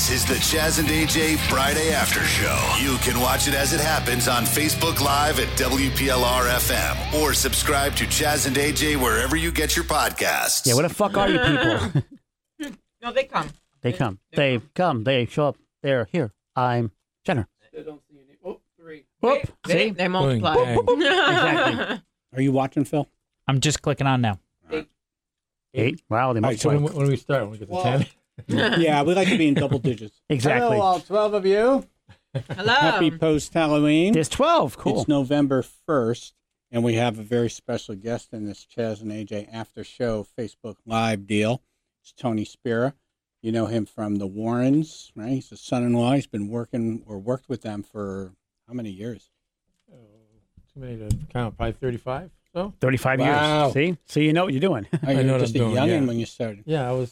This is the Chaz and AJ Friday After Show. You can watch it as it happens on Facebook Live at WPLR FM or subscribe to Chaz and AJ wherever you get your podcasts. Yeah, where the fuck are you people? No, they come. They come. They come. They show up. They're here. I'm Jenner. Still don't see any. Oh, 3. Whoop. See? They multiply. Exactly. Are you watching, Phil? I'm just clicking on now. 8. Wow, they must So when do we start? When we get to 10? Yeah, we like to be in double digits. Exactly. Hello, all 12 of you. Hello. Happy post-Halloween. There's 12. Cool. It's November 1st, and we have a very special guest in this Chaz and AJ After Show Facebook Live deal. It's Tony Spera. You know him from the Warrens, right? He's a son-in-law. He's been worked with them for how many years? Too many to count. Probably 35. So 35 Wow. years. See? So you know what you're doing. Oh, you know were what just a I'm doing, youngin' yeah. when you started. yeah, I was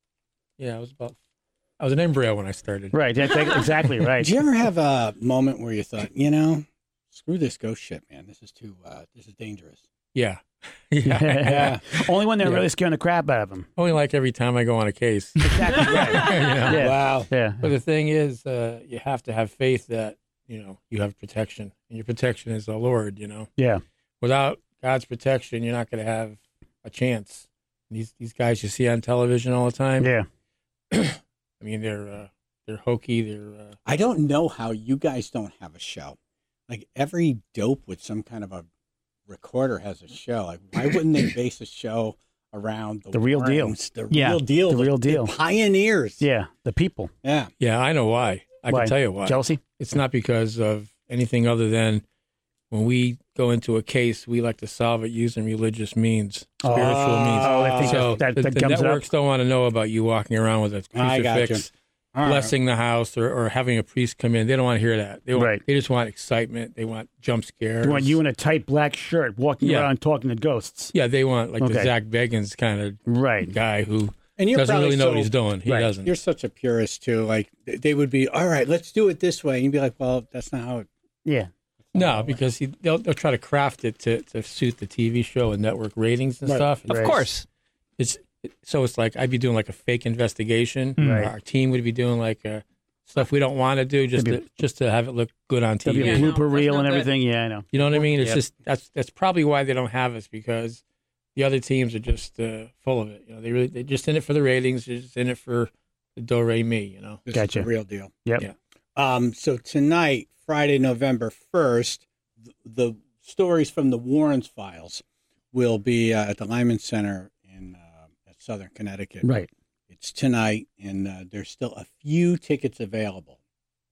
an embryo when I started. Right. That's exactly right. Did you ever have a moment where you thought, screw this ghost shit, man. This is dangerous. Yeah. Yeah. Only when they're Yeah. really scaring the crap out of them. Only like every time I go on a case. Exactly right. Yeah. Wow. Yeah. But the thing is, you have to have faith that you have protection, and your protection is the Lord. Yeah. Without God's protection, you're not going to have a chance. These guys you see on television all the time. Yeah. I mean, they're hokey. They're I don't know how you guys don't have a show. Like every dope with some kind of a recorder has a show. Like why wouldn't they base a show around the real deal? Warrens, The Yeah, real deal. the real deal. Pioneers. Yeah. The people. Yeah. yeah. I know why. I Why? can tell you why. Jealousy? It's not because of anything other than when we go into a case, we like to solve it using religious means, spiritual means. Oh, I think So that the gums it up. networks don't want to know about you walking around with a I got crucifix, All right. blessing the house, or having a priest come in. They don't want to hear that. Right. They just want excitement. They want jump scares. You want you in a tight black shirt walking Yeah. around talking to ghosts. Yeah, they want like Okay. the Zach Bagans kind of Right. guy who And you're doesn't probably really know what so- he's doing. He Right. doesn't. You're such a purist too. Like they would be, all right, let's do it this way. And you'd be like, well, that's not how it. Yeah. No, because they'll try to craft it to suit the TV show and network ratings and Right. stuff. Of Right. course. It's like I'd be doing like a fake investigation. Right. Our team would be doing like stuff we don't want to do just to have it look good on There'll be TV. a Yeah, no, blooper that's reel not and good. everything. Yeah, I know. You know what I mean? It's Yep. just that's probably why they don't have us, because the other teams are just full of it. They're just in it for the ratings. They're just in it for the do re mi. This Gotcha. is the real deal. Yep. Yeah. So tonight, Friday, November 1st, the stories from the Warrens files will be at the Lyman Center at Southern Connecticut. Right. It's tonight, and there's still a few tickets available.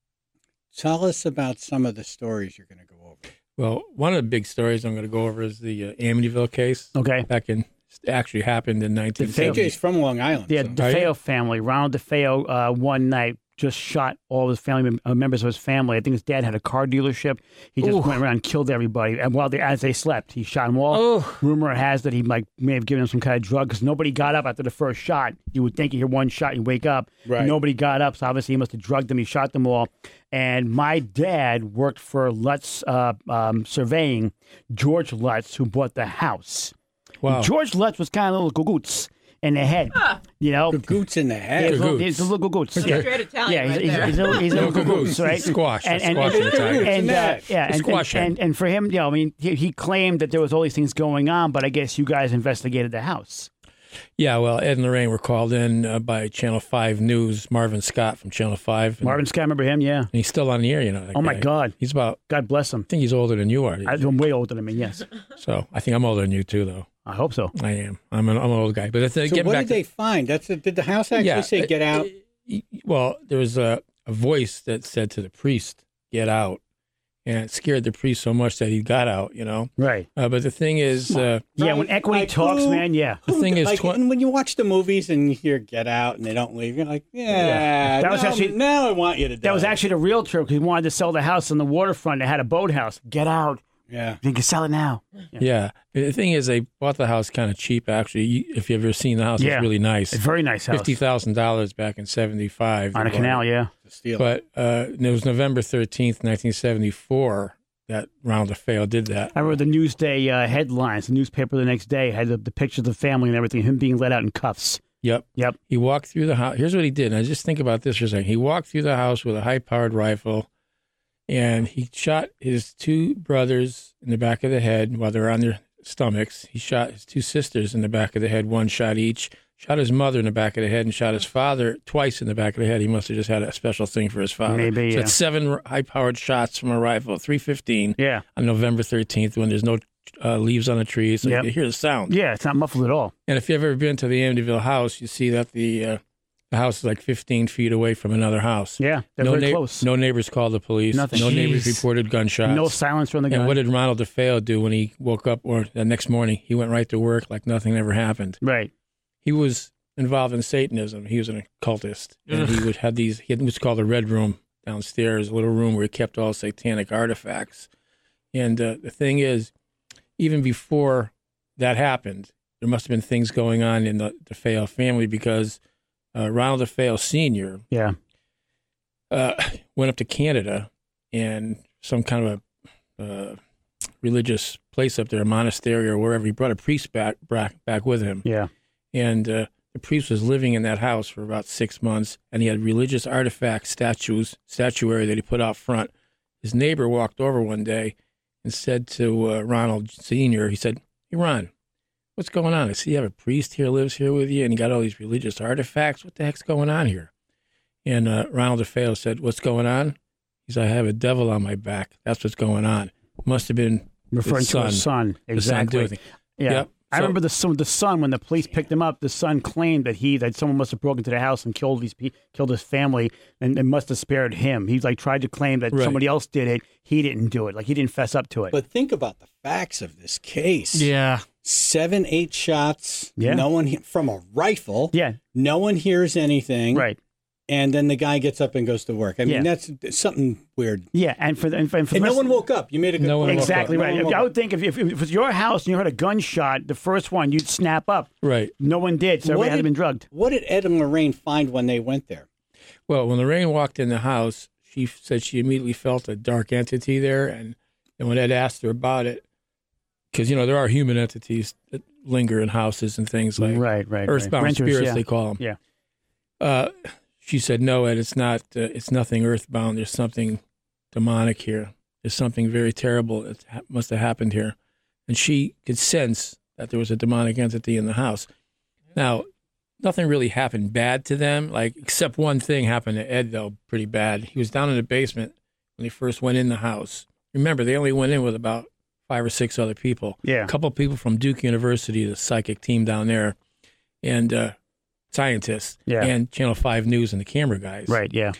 Tell us about some of the stories you're going to go over. Well, one of the big stories I'm going to go over is the Amityville case. Okay. Actually happened in 1970. AJ's from Long Island. Yeah, so- DeFeo family. Ronald DeFeo one night just shot all of his family members of his family. I think his dad had a car dealership. He just went around and killed everybody. And as they slept, he shot them all. Rumor has that he may have given them some kind of drug because nobody got up after the first shot. You would think you hear one shot, you wake up. Right. Nobody got up, so obviously he must have drugged them. He shot them all. And my dad worked for Lutz Surveying, George Lutz, who bought the house. Wow. George Lutz was kind of a little gagoots in the head, you know. Gagoots in the head. He's a little gagoots. Yeah. Straight Italian right there. He's a little gagoots, right? Squash. And Squash in Italian. Squash head. and for him, I mean, he claimed that there was all these things going on, but I guess you guys investigated the house. Yeah, well, Ed and Lorraine were called in by Channel 5 News, Marvin Scott from Channel 5. And Marvin Scott, remember him? Yeah. he's still on the air, that Oh my guy. God. He's about, God bless him. I think he's older than you are. I'm way older than him. Yes, So I think I'm older than you too, though. I hope so. I am. I'm an old guy. But So what did they find? Did the house actually say get out? Well, there was a voice that said to the priest, get out. And it scared the priest so much that he got out, Right. But the thing is, Yeah, when Right, equity like talks, who- man. Yeah. the thing is, Like, and when you watch the movies and you hear "get out" and they don't leave, you're like, "Yeah, That was actually- now I want you to." That was die. actually the real truth because he wanted to sell the house on the waterfront. It had a boathouse. Get out. yeah. You can sell it now. yeah. The thing is, they bought the house kind of cheap, actually. If you've ever seen the house, Yeah. it's really nice. It's a very nice house. $50,000 back in 75. On a canal, yeah. To steal. But it was November 13th, 1974, that Ronald DeFeo did that. I remember the Newsday headlines. The newspaper the next day had the picture of the family and everything, him being let out in cuffs. Yep. He walked through the house. Here's what he did. Now, just think about this for a second. He walked through the house with a high-powered rifle, and he shot his 2 brothers in the back of the head while they were on their stomachs. He shot his 2 sisters in the back of the head, 1 shot each. Shot his mother in the back of the head and shot his father twice in the back of the head. He must have just had a special thing for his father. Maybe, so yeah. that's 7 high-powered shots from a rifle, 3:15 Yeah. on November 13th when there's no leaves on the trees. So Yep. you hear the sound. Yeah, it's not muffled at all. And if you've ever been to the Amityville house, you see that the house is like 15 feet away from another house. Yeah, they're very close. No neighbors called the police. Nothing. No Jeez. neighbors reported gunshots. No silencer on the gun. And what did Ronald DeFeo do when he woke up, or the next morning? He went right to work like nothing ever happened. Right. He was involved in Satanism. He was an occultist. And he had what's called a red room downstairs, a little room where he kept all satanic artifacts. And the thing is, even before that happened, there must have been things going on in the DeFeo family because Ronald DeFeo Sr. Yeah. Went up to Canada and some kind of a religious place up there, a monastery or wherever. He brought a priest back with him. Yeah. And the priest was living in that house for about 6 months, and he had religious artifacts, statuary that he put out front. His neighbor walked over one day and said to Ronald Sr., he said, "Hey, Ron, what's going on? I see you have a priest here, lives here with you, and you got all these religious artifacts. What the heck's going on here?" And Ronald DeFeo said, "What's going on?" He said, "I have a devil on my back. That's what's going on." Must have been Referring to his son. Exactly. The son Yeah. Yep. I remember the son when the police picked him up. The son claimed that someone must have broken into the house and killed his family, and must have spared him. He tried to claim that somebody else did it. He didn't do it. Like he didn't fess up to it. But think about the facts of this case. Yeah. 7, 8 shots. Yeah. No one from a rifle. Yeah. No one hears anything. Right. And then the guy gets up and goes to work. I mean, that's something weird. Yeah, and for the no one woke up. You made a good No one point. woke up. Exactly No right. one woke I up. would think if it was your house and you heard a gunshot, the first one, you'd snap up. Right. No one did, so everybody had been drugged. What did Ed and Lorraine find when they went there? Well, when Lorraine walked in the house, she said she immediately felt a dark entity there. And when Ed asked her about it, because, there are human entities that linger in houses and things like Right. earthbound Renters, spirits, yeah. they call them. Yeah. She said, "No, Ed, it's not. It's nothing earthbound. There's something demonic here. There's something very terrible that must have happened here." And she could sense that there was a demonic entity in the house. Now, nothing really happened bad to them, except one thing happened to Ed, though, pretty bad. He was down in the basement when they first went in the house. Remember, they only went in with about 5 or 6 other people. Yeah. A couple of people from Duke University, the psychic team down there, and scientists, and Channel 5 News and the camera guys. Right, yeah.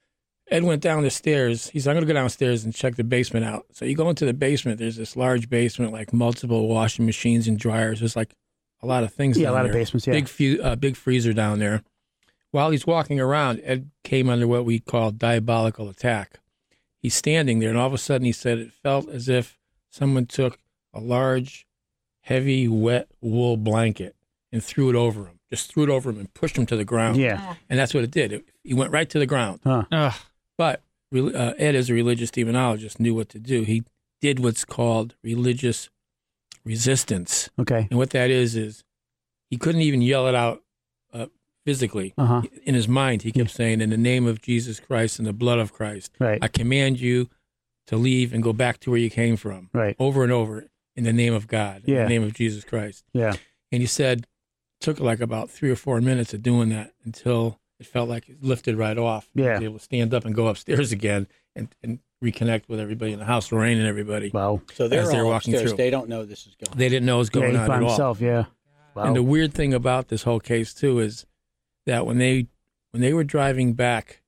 Ed went down the stairs. He said, "I'm going to go downstairs and check the basement out." So you go into the basement. There's this large basement, like multiple washing machines and dryers. There's like a lot of things down there. Yeah, a lot of basements, yeah. Big freezer down there. While he's walking around, Ed came under what we call diabolical attack. He's standing there, and all of a sudden he said it felt as if someone took a large, heavy, wet wool blanket and threw it over him. Just threw it over him and pushed him to the ground. Yeah. And that's what it did. He went right to the ground. Huh. But Ed, as a religious demonologist, knew what to do. He did what's called religious resistance. Okay. And what that is he couldn't even yell it out physically. Uh-huh. In his mind, he kept saying, "In the name of Jesus Christ and the blood of Christ, Right. I command you to leave and go back to where you came from." Right. Over and over, in the name of God, in Yeah. the name of Jesus Christ. Yeah. And he said, took like about 3 or 4 minutes of doing that until it felt like it lifted right off. Yeah. He was able to stand up and go upstairs again and reconnect with everybody in the house, Lorraine and everybody. Wow. So they're As they're all walking upstairs. through. They don't know this is going on. They didn't know what was going He's on by at all. himself, yeah. Wow. And the weird thing about this whole case too is that when they were driving back,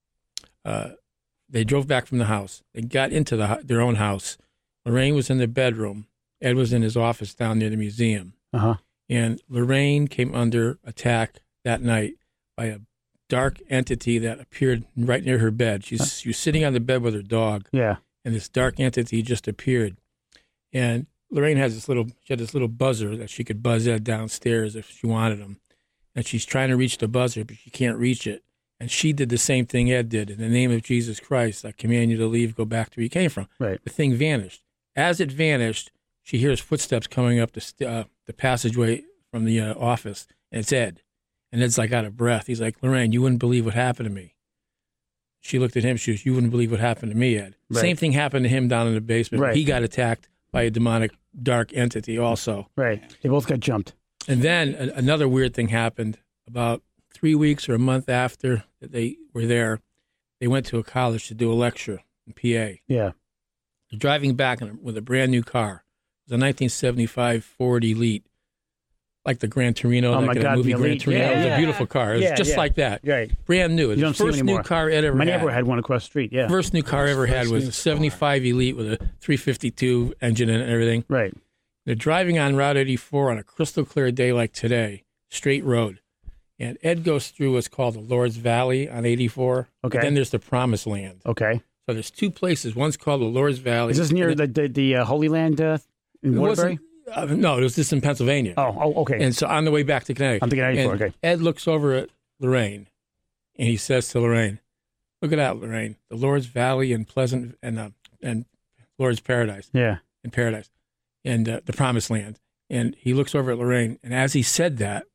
they drove back from the house. They got into their own house. Lorraine was in the bedroom. Ed was in his office down near the museum. Uh-huh. And Lorraine came under attack that night by a dark entity that appeared right near her bed. She was sitting on the bed with her dog, Yeah. and this dark entity just appeared. And Lorraine had this little buzzer that she could buzz Ed downstairs if she wanted him. And she's trying to reach the buzzer, but she can't reach it. And she did the same thing Ed did. In the name of Jesus Christ, I command you to leave, go back to where you came from. Right. The thing vanished. As it vanished, she hears footsteps coming up the passageway from the office, and it's Ed. And Ed's like out of breath. He's like, Lorraine, you wouldn't believe what happened to me. She looked at him. She goes, you wouldn't believe what happened to me, Ed. Right. Same thing happened to him down in the basement. Right. He got attacked by a demonic dark entity also. Right. They both got jumped. And then another weird thing happened about 3 weeks or a month after that they were there. They went to a college to do a lecture in PA. Yeah. They're driving back with a brand new car. It was a 1975 Ford Elite, like the Gran Torino, Oh, like my that God, movie the Gran Elite. Torino. It was a Yeah. beautiful car. It was Yeah, just yeah. like that. Right. Brand new. It was You the don't see them first new anymore. car Ed ever My had. neighbor had one across the street. Yeah. First new car I ever had was a 75 Elite with a 352 engine in it and everything. Right. They're driving on Route 84 on a crystal clear day like today, straight road. And Ed goes through what's called the Lord's Valley on 84. Okay. Then there's the Promised Land. Okay. So there's two places. One's called the Lord's Valley. Is this near and the Holy Land in it Waterbury? wasn't- no, it was just in Pennsylvania. Oh, okay. And so on the way back to Connecticut. I'm thinking 94, and okay. Ed looks over at Lorraine, and he says to Lorraine, look at that, Lorraine. The Lord's Valley and Pleasant and Lord's Paradise. Yeah. In Paradise. And the Promised Land. And he looks over at Lorraine, and as he said that,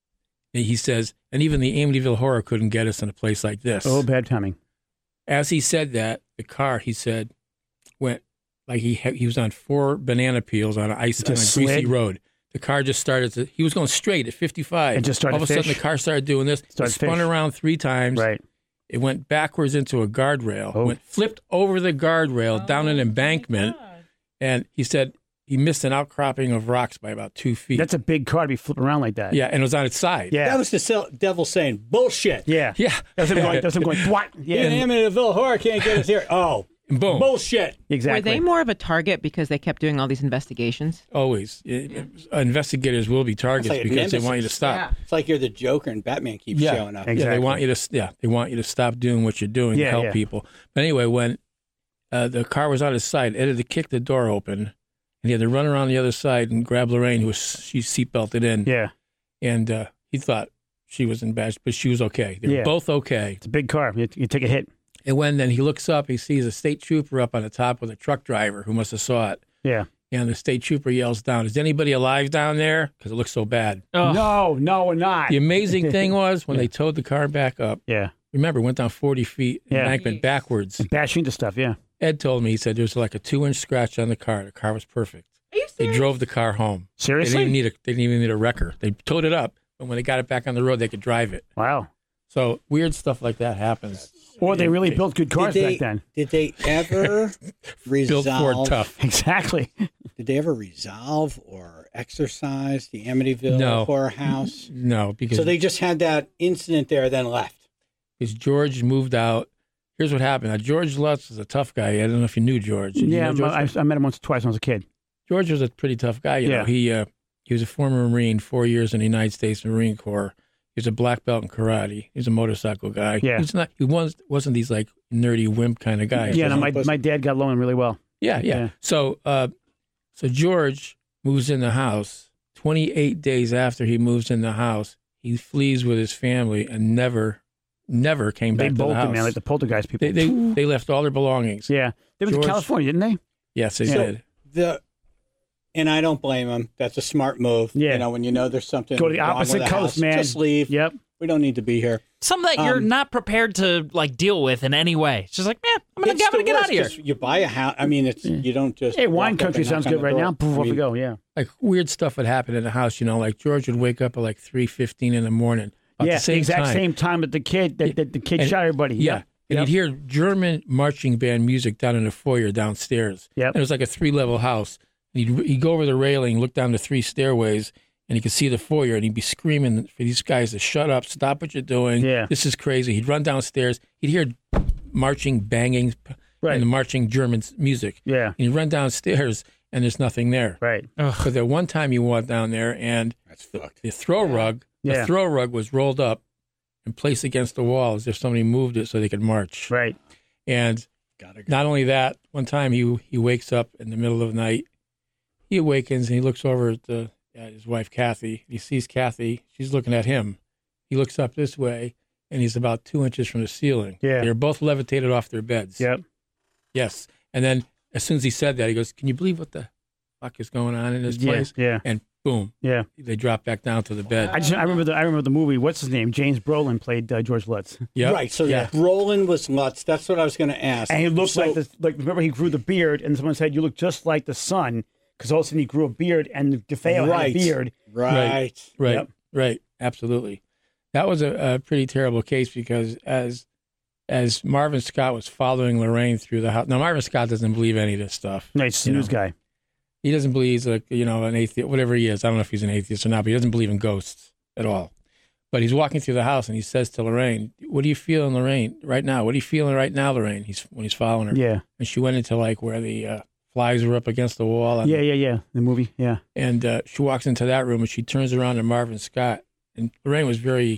he says, and even the Amityville Horror couldn't get us in a place like this. Oh, bad timing. As he said that, the car, he said, went like he was on 4 banana peels on an ice on a Just greasy slid? road. The car just started to, he was going straight at 55. It just started All of to a sudden, fish? the car started doing this. Started It spun fish. around 3 times. Right. It went backwards into a guardrail, Oh. flipped over the guardrail down an embankment. And he said he missed an outcropping of rocks by about 2 feet. That's a big car to be flipping around like that. Yeah, and it was on its side. Yeah. That was the devil saying, bullshit. Yeah. Yeah. That's him going, what? Yeah. And Amityville Horror can't get us here. Oh, And boom. bullshit. Exactly. Were they more of a target because they kept doing all these investigations? Always. Investigators will be targets It's like a because they nemesis. want you to stop. Yeah. It's like you're the Joker and Batman keeps showing up. Exactly. Yeah, they want you to. They want you to stop doing what you're doing Yeah, to help yeah. people. But anyway, when the car was on his side, Ed had to kick the door open, and he had to run around the other side and grab Lorraine, she seatbelted in. Yeah. And he thought she was in bad, but she was okay. They were Yeah. both okay. It's a big car. You take a hit. And when then he looks up, he sees a state trooper up on the top with a truck driver who must have saw it. Yeah. And the state trooper yells down, "Is anybody alive down there?" Because it looks so bad. No, we're not. The amazing thing was when they towed the car back up. Yeah. Remember, it went down 40 feet, Yeah. embankment backwards. Bashing into stuff, yeah. Ed told me, he said there was like a 2-inch scratch on the car. The car was perfect. Are you They serious? drove the car home. Seriously? They didn't even need a wrecker. They towed it up, but when they got it back on the road, they could drive it. Wow. So weird stuff like that happens. Or they really built good cars back then. Did they ever Built Ford resolve? tough. Exactly. Did they ever resolve or exorcise the Amityville No. Horror House? No, because So they just had that incident there, then left. George moved out. Here's what happened. Now, George Lutz is a tough guy. I don't know if you knew George. Did you Yeah, know George? I met him once or twice when I was a kid. George was a pretty tough guy. You know, Yeah. he was a former Marine, 4 years in the United States Marine Corps. He was a black belt in karate. He's a motorcycle guy. Yeah. He wasn't these like nerdy wimp kind of guy. Yeah, no, my dad got along really well. Yeah. Yeah. So George moves in the house. 28 days after he moves in the house, he flees with his family and never came They back to the bolted, house. man, like the poltergeist people. They left all their belongings. Yeah. They went to George- California, didn't they? Yes, they Yeah. did. And I don't blame them. That's a smart move. Yeah. You know, when you know there's something Go to the wrong opposite with the coast, house, man. Just leave. Yep. We don't need to be here. Something that you're not prepared to like deal with in any way. It's just like, man, I'm gonna get out of here. 'Cause you buy a house. I mean, you don't just. Hey, walk wine up country and knock sounds on good the right door. now. Poof, I off we mean, go, yeah. Like weird stuff would happen in the house. You know, like George would wake up at like 3:15 in the morning. About Yeah, the same exact time. same time that the kid And- shot everybody. Yeah. And Yep. you'd hear German marching band music down in the foyer downstairs. Yep. And it was like a 3-level house. And he'd go over the railing, look down the 3 stairways, and he could see the foyer, and he'd be screaming for these guys to shut up, stop what you're doing. Yeah. This is crazy. He'd run downstairs. He'd hear marching, banging, Right. and the marching German music. Yeah. And he'd run downstairs, and there's nothing there. Right. But that one time he went down there, and That's fucked. the throw rug was rolled up and placed against the wall as if somebody moved it so they could march. Right. And Gotta go. not only that, one time he wakes up in the middle of the night. He awakens and he looks over at his wife Kathy. He sees Kathy. She's looking at him. He looks up this way, and he's about 2 inches from the ceiling. Yeah. They're both levitated off their beds. Yep. Yes. And then as soon as he said that, he goes, "Can you believe what the fuck is going on in this place?" Yeah. And boom. Yeah. They drop back down to the bed. I remember the movie. What's his name? James Brolin played George Lutz. Yep. Right. So yeah. Brolin was Lutz. That's what I was going to ask. And he looked like remember he grew the beard, and someone said you look just like the son because all of a sudden he grew a beard, and DeFeo had a beard. Right. Right. Right. Absolutely. That was a pretty terrible case because as Marvin Scott was following Lorraine through the house. Now Marvin Scott doesn't believe any of this stuff. No, he's a news guy. He doesn't believe he's an atheist, whatever he is. I don't know if he's an atheist or not, but he doesn't believe in ghosts at all. But he's walking through the house and he says to Lorraine, "What are you feeling, Lorraine, right now? What are you feeling right now, Lorraine?" When he's following her. Yeah. And she went into like where the flies were up against the wall. And, Yeah. The movie. Yeah. And she walks into that room and she turns around to Marvin Scott. And Lorraine was very,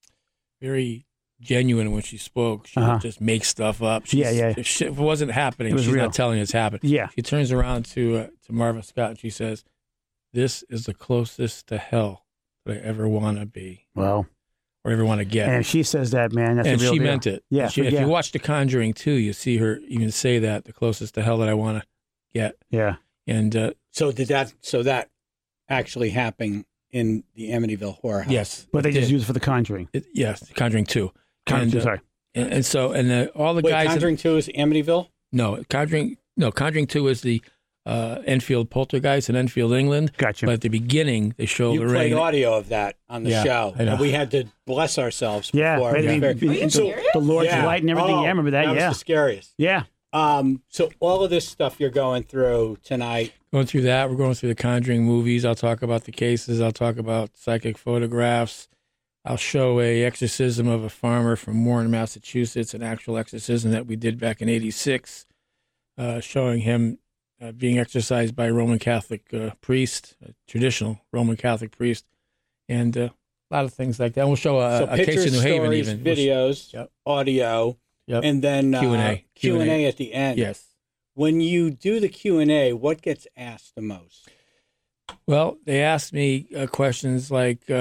very genuine when she spoke. She would just make stuff up. If it wasn't happening, she's real. not telling it's happening. Yeah. She turns around to Marvin Scott and she says, "This is the closest to hell that I ever want to be." Well, or ever want to get. And if she says that, man, that's and a real she deal. meant it. Yeah. If you watch The Conjuring 2, you see her even say that, the closest to hell that I want to get. Yeah. And so that actually happened in the Amityville Horror House. Yes. But they just use it for The Conjuring. Yes, The Conjuring 2. Sorry. And so all the Wait, guys. Conjuring 2 is Amityville? No, Conjuring 2 is the Enfield Poltergeist in Enfield, England. Gotcha. But at the beginning, they show You Lorraine. played audio of that on the show. I know. And we had to bless ourselves. Yeah. before. Right, the Lord's Light and everything. Oh, Yeah, I remember that. That was the scariest. Yeah. So all of this stuff you're going through tonight. Going through that, we're going through the Conjuring movies. I'll talk about the cases. I'll talk about psychic photographs. I'll show a exorcism of a farmer from Warren, Massachusetts, an actual exorcism that we did back in '86, showing him being exorcised by a Roman Catholic priest, a traditional Roman Catholic priest, and a lot of things like that. And we'll show a case in New Haven, stories, even videos, audio, and then Q&A at the end. Yes. When you do the Q&A, what gets asked the most? Well, they asked me questions like,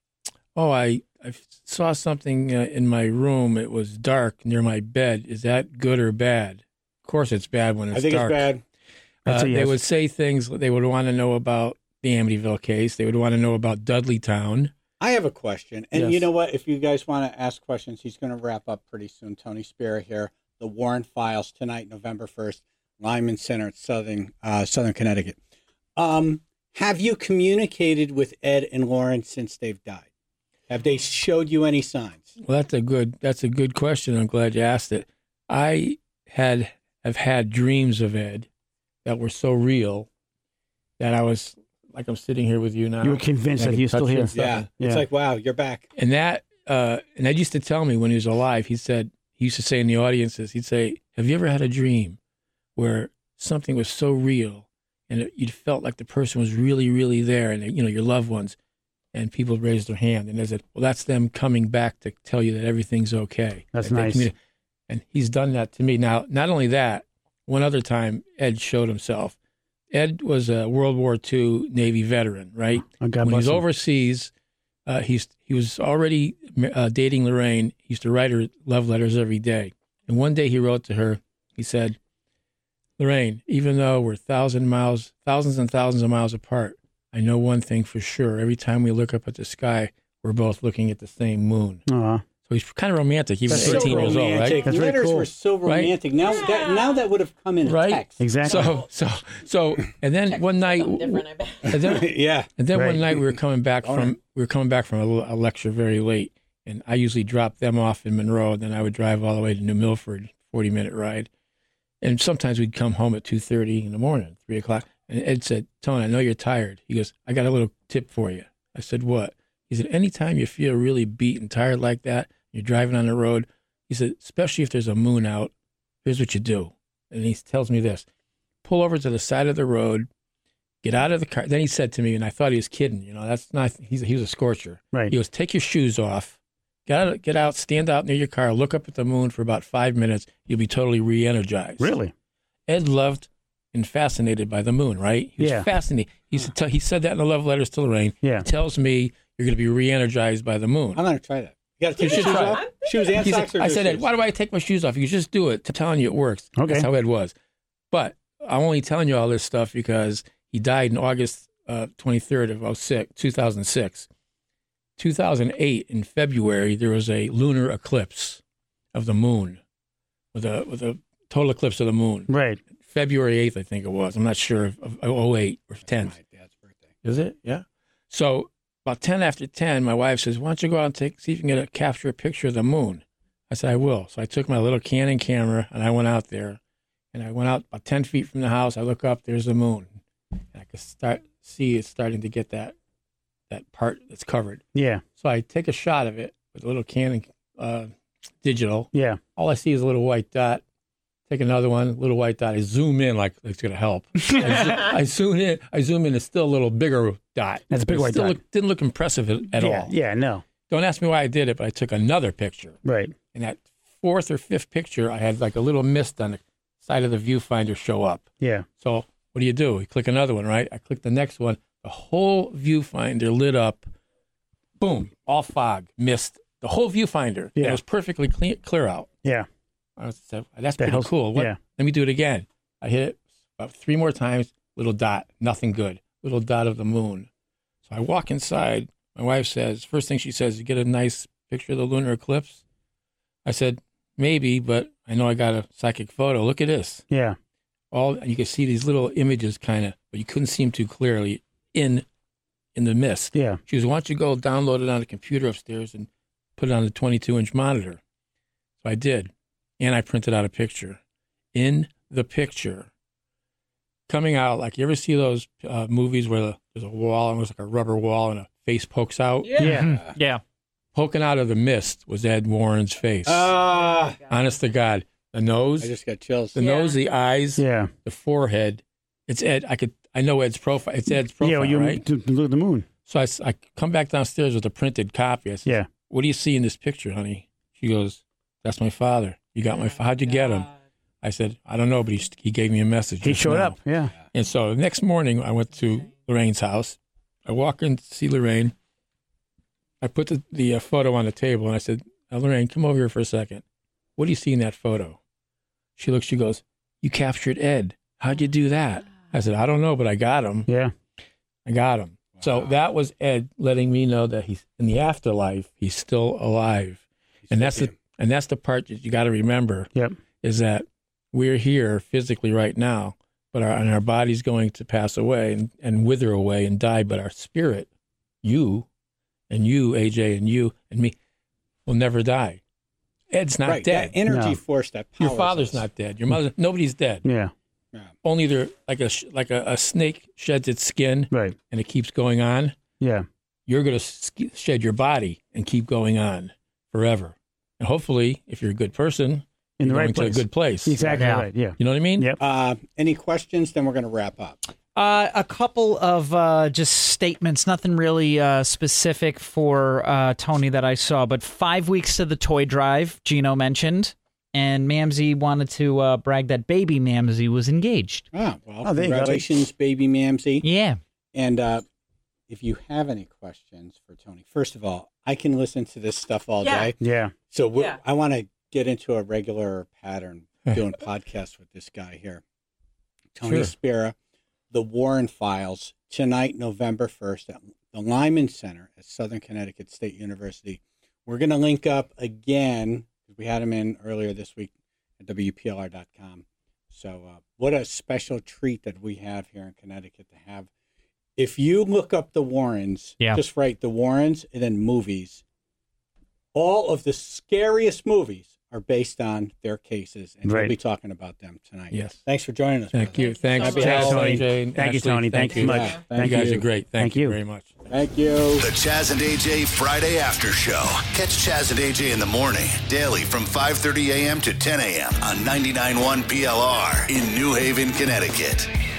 I saw something in my room. It was dark near my bed. Is that good or bad? Of course it's bad when it's dark. I think it's bad. They would say things. They would want to know about the Amityville case. They would want to know about Dudleytown. I have a question. And Yes. you know what? If you guys want to ask questions, he's going to wrap up pretty soon. Tony Spera here. The Warren Files tonight, November 1st, Lyman Center at Southern Connecticut. Have you communicated with Ed and Lauren since they've died? Have they showed you any signs? Well, that's a good question. I'm glad you asked it. I have had dreams of Ed that were so real that I was like, I'm sitting here with you now. You were convinced that he was still here. Yeah. It's like, wow, you're back. And Ed used to tell me when he was alive, he used to say in the audiences, he'd say, "Have you ever had a dream where something was so real and you felt like the person was really, really there and, your loved ones?" And people raised their hand and they said, "Well, that's them coming back to tell you that everything's okay." That's Like nice. And he's done that to me. Now, not only that, one other time Ed showed himself. Ed was a World War II Navy veteran, right? Oh, God when he bless was him. overseas, he was already dating Lorraine. He used to write her love letters every day. And one day he wrote to her, he said, "Lorraine, even though we're thousands and thousands of miles apart, I know one thing for sure. Every time we look up at the sky, we're both looking at the same moon." Aw. So he's kind of romantic. He was So 13 years old, right? romantic. That's very Letters cool. were so Right? romantic. Now that would have come in a Right? text. Exactly. So, and then one night, Different, I bet. and then, Yeah. and then Right. one night we were coming back from a lecture very late, and I usually dropped them off in Monroe, and then I would drive all the way to New Milford, 40-minute ride, and sometimes we'd come home at 2:30 in the morning, 3 o'clock, and Ed said, "Tony, I know you're tired." He goes, "I got a little tip for you." I said, "What?" He said, "Anytime you feel really beat and tired like that, you're driving on the road," he said, "especially if there's a moon out, here's what you do." And he tells me this: pull over to the side of the road, get out of the car. Then he said to me, and I thought he was kidding, that's not, he was a scorcher. Right. He goes, "Take your shoes off, get out, stand out near your car, look up at the moon for about 5 minutes. You'll be totally re-energized." Really? Ed loved and fascinated by the moon, right? He was fascinated. He said that in the love letters to Lorraine. Yeah. He tells me you're going to be re-energized by the moon. I'm going to try that. You got to take You your should shoes try off? Shoes and He socks said, or I just said, "Ed, shoes? why do I take my shoes off? You just do it." I'm telling you, it works. Okay. That's how Ed was. But I'm only telling you all this stuff because he died in August 23rd of 2006. 2008 in February, there was a lunar eclipse of the moon, with a total eclipse of the moon. Right. February 8th, I think it was. I'm not sure of 08 or 10th. My dad's birthday. Is it? Yeah. So about 10 after 10, my wife says, "Why don't you go out and see if you can capture a picture of the moon?" I said, "I will." So I took my little Canon camera and I went out there. And I went out about 10 feet from the house. I look up, there's the moon. And I could see it's starting to get that part that's covered. Yeah. So I take a shot of it with a little Canon digital. Yeah. All I see is a little white dot. Take another one, little white dot. I zoom in like it's going to help. I zoom in. It's still a little bigger dot. That's a big white dot. Didn't look impressive at all. Yeah, no. Don't ask me why I did it, but I took another picture. Right. And that fourth or fifth picture, I had like a little mist on the side of the viewfinder show up. Yeah. So what do? You click another one, right? I click the next one. The whole viewfinder lit up. Boom. All fog, mist. The whole viewfinder. Yeah. It was perfectly clear out. Yeah. I said, that's pretty cool. Yeah. Let me do it again. I hit it about 3 more times. Little dot. Nothing good. Little dot of the moon. So I walk inside. My wife says, first thing she says, "You get a nice picture of the lunar eclipse?" I said, "Maybe, but I know I got a psychic photo. Look at this." Yeah. You could see these little images kind of, but you couldn't see them too clearly in the mist. Yeah. She goes, "Why don't you go download it on the computer upstairs and put it on the 22-inch monitor?" So I did, and I printed out a picture. In the picture, coming out, like you ever see those movies where there's a wall and it was like a rubber wall and a face pokes out? Yeah. Yeah. Poking out of the mist was Ed Warren's face. Honest to God. The nose. I just got chills. The nose, the eyes, Yeah. the forehead. It's Ed. I know Ed's profile. It's Ed's profile, Yeah, well, you right? look at the moon. So I come back downstairs with a printed copy. I said, Yeah. "What do you see in this picture, honey?" She goes, "That's my father. You got my father. How'd you get him?" I said, "I don't know, but he gave me a message." He just showed now." up. Yeah. And so the next morning, I went to Lorraine's house. I walk in to see Lorraine. I put the photo on the table, and I said, "Lorraine, come over here for a second. What do you see in that photo?" She looks, she goes, "You captured Ed. How'd you do that?" I said, "I don't know, but I got him. Yeah. I got him." Wow. So that was Ed letting me know that he's in the afterlife. He's still alive. And that's the part that you got to remember. Yep. Is that we're here physically right now, but our body's going to pass away and wither away and die, but our spirit, you, AJ, and you and me, will never die. Ed's not dead. That energy force that powers your father's us. not dead. Your mother, nobody's dead. Yeah. Only they're like a snake sheds its skin, Right. and it keeps going on. Yeah. You're going to shed your body and keep going on forever. And hopefully, if you're a good person, In the you're right going place. to a good place. Exactly Yeah. right. Yeah. You know what I mean? Yep. Any questions? Then we're going to wrap up. A couple of just statements, nothing really specific for Tony that I saw, but 5 weeks to the toy drive, Gino mentioned, and Mamsie wanted to brag that baby Mamsie was engaged. Well, there you go. congratulations, baby Mamsie. Yeah. And if you have any questions for Tony, first of all, I can listen to this stuff all day. Yeah. So I want to get into a regular pattern doing podcasts with this guy here. Tony Spera, The Warren Files, tonight, November 1st, at the Lyman Center at Southern Connecticut State University. We're going to link up again, because we had him in earlier this week at WPLR.com. So what a special treat that we have here in Connecticut to have. If you look up the Warrens, just write the Warrens and then movies, all of the scariest movies are based on their cases, and we'll be talking about them tonight. Yes. Thanks for joining us. Thank you. Thanks, Tony. Thank you, Tony. Thank you so much. You guys are great. Thank you very much. Thank you. The Chaz and AJ Friday After Show. Catch Chaz and AJ in the morning, daily from 5:30 a.m. to 10 a.m. on 99.1 PLR in New Haven, Connecticut.